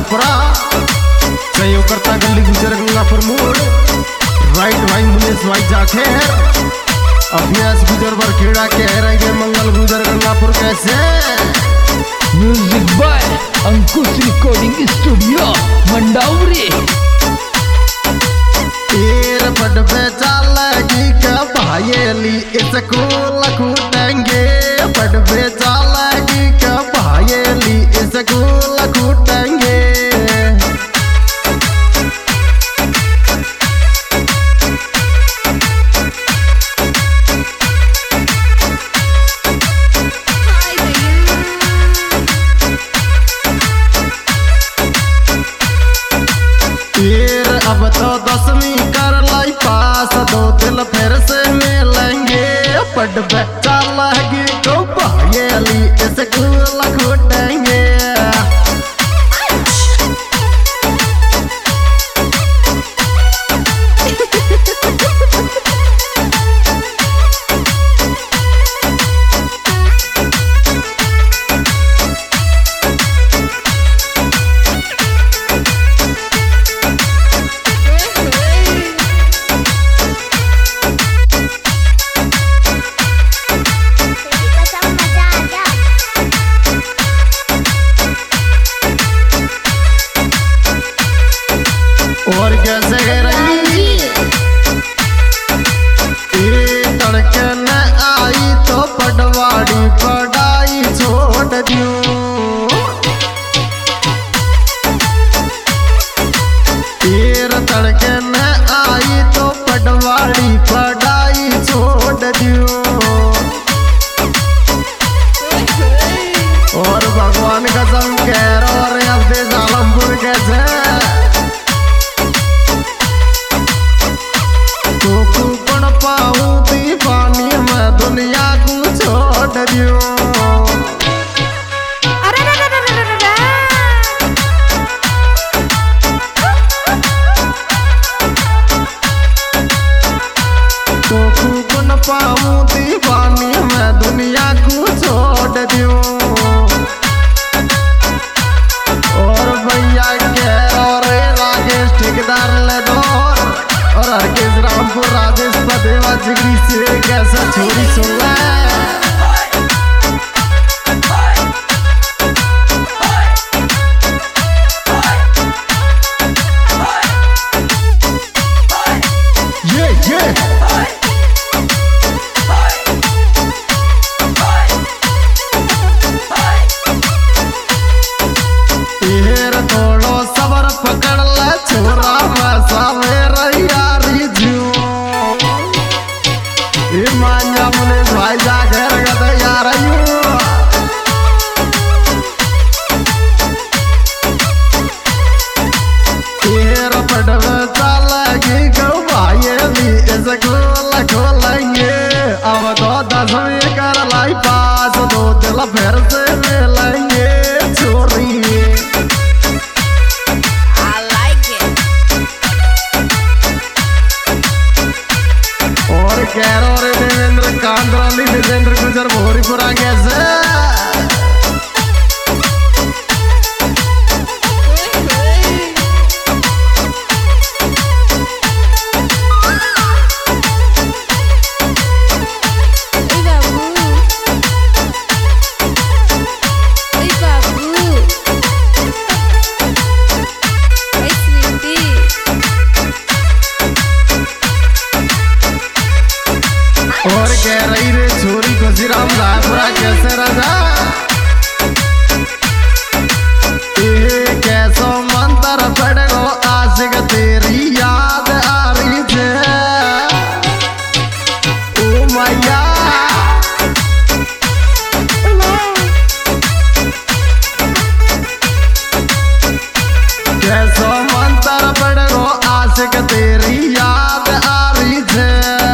गंगापुरा, सहयोग करता गली गुजर गंगापुर मोड़, राइट भाई मुनेश भाई जाखेर, अभ्यास गुजर बरखेड़ा कह रहे मंगल गुजर गंगापुर कैसे। Music by Ankush recording studio Mandawari. तेर बड़ पे चालेगी क्या भाईली स्कूल कूटेंगे, बड़ पे चालेगी क्या भाईली स्कूल कूटेंगे। अब तो 10वीं कर लाई पास, 2 दिल फिर से मिलेंगे, पढ़ पे चालेगी को भाईली स्कूल कूटेंगे। और कैसे रही तड़के न आई तो पटवाड़ी पढ़ाई छोड़ दूं, तड़के न आई तो पटवाड़ी पढ़ाई छोड़ दूं। और भगवान कसम कह रहा और अब दे आलमपुर कैसे पाऊं दीवानी मैं दुनिया को छोड़ दूं। तो कौन पाऊं दीवानी मैं दुनिया को छोड़ दूं। और भैया के और राजेश ठेकेदार ले दो और हरकेश रामपुर राजेश पदेवा जिगरी से कैसा छोरी सुन ले। तेर थोड़ो सबर पकड़ ले छोरा मैं सवेरा यारी जू। मान्या मुनेश भाई जाकर गए यार तेरा पटवे चालेगी गो भाईली स्कूल खोलेंगे। अब तो 10वीं कर लाई पास, 2 दिल फिर से मिलेंगे छोरी। और कह रहा रे देवेंद्र कांद्राली देवेंद्र गुजर भोरीपुरा कैसे। और कह रही रे छोरी खुशीराम रायपुरा कैसे राजा। कैसो मंत्र पड़ो आशिक तेरी याद आ रही थे। ओ मैया कैसो मंत्र पड़ो आशिक तेरी याद आ रही थे।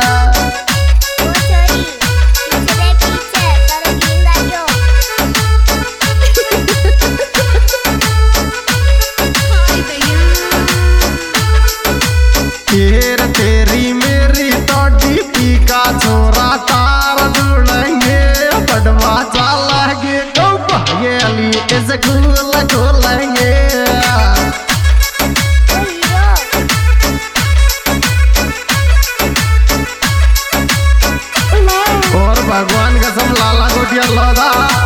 तेरी मेरी तो डीपी का छोरा तार जुड़ेंगे, पटवा चालेगी तो भाईली स्कूल खोलेंगे। ಎಲ್ಲೋದ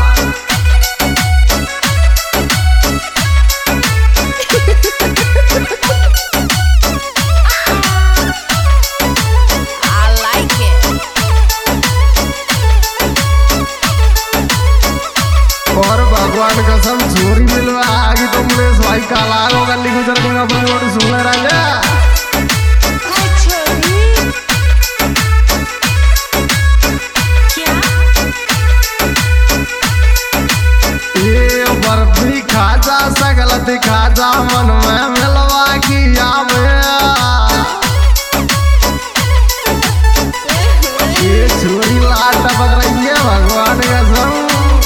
और भगवान कसम चोरी मिलवा आगे तुमने स्वाई काला हो गली गुजर दूंगा अपनी रोटी सुन ले राजा ये बर्फी खा जा सकल दिखा जा मन में मिलवा की आवे ये चोरी लाट टपक रही है भगवान कसम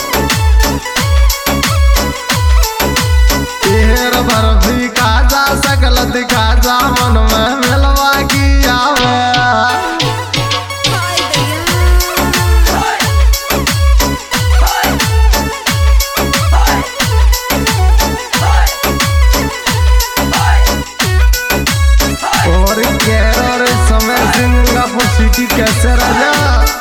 बर्फी खा जा सकल दिखा जा मन में मिलवा की आवे और केरल समय सिंगापुर सिटी कैसे राजा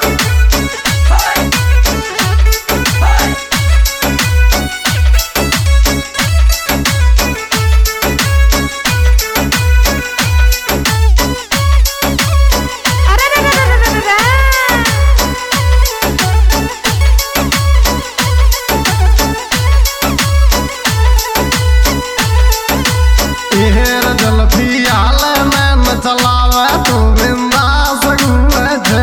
चलावे तो बिंदास घूमे थे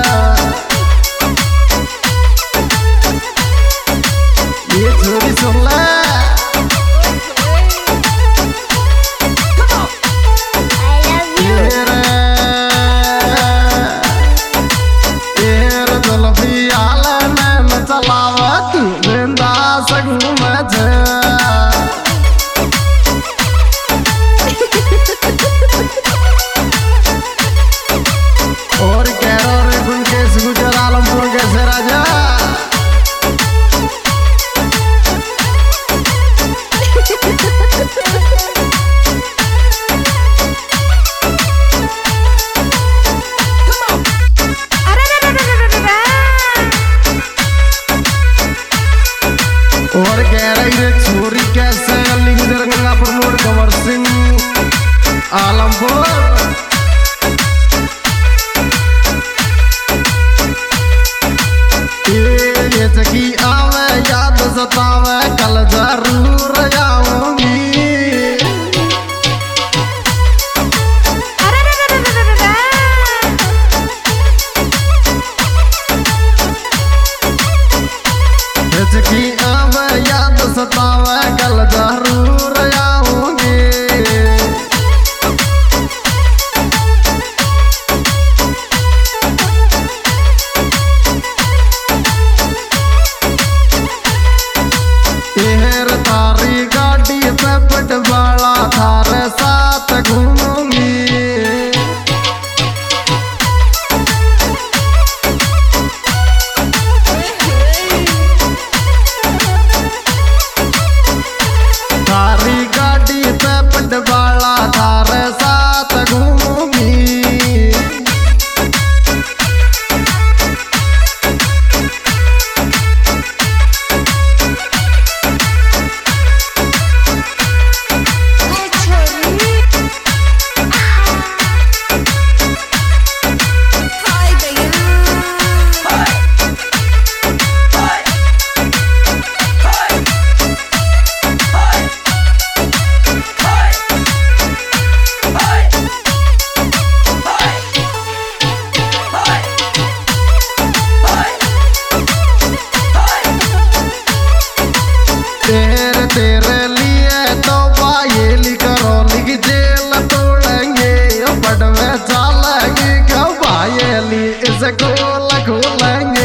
ये चोरी सुन ले चलावे तू बिंदास घूमे थे और कैरो रे गुंकेश गुजर आलमपुर कैसे राजा और कह रही रे छोरी कैसे गली गुजर गंगापुर मोड़ कंवर सिंह आलमपुर ये चकी आवे याद सतावे कल जरूर आऊंगी ये चकी आवे याद सतावे कल जरूर आऊंगी तारी गाड़ी पे पटवाला थारे साथ घूमूंगी तारी गाड़ी पे पटवाला थारे साथ घूमूंगी तेरे लिए तो बायेली करो लिख जेल तोड़ेंगे बड़वे चालेंगे क्या बायेली इसे खोल खोलेंगे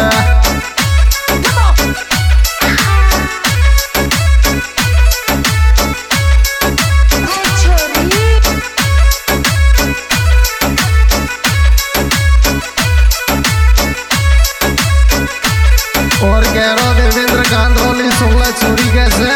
और कह रहा देवेंद्र कांद्रोली सोलह चोरी कैसे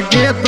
के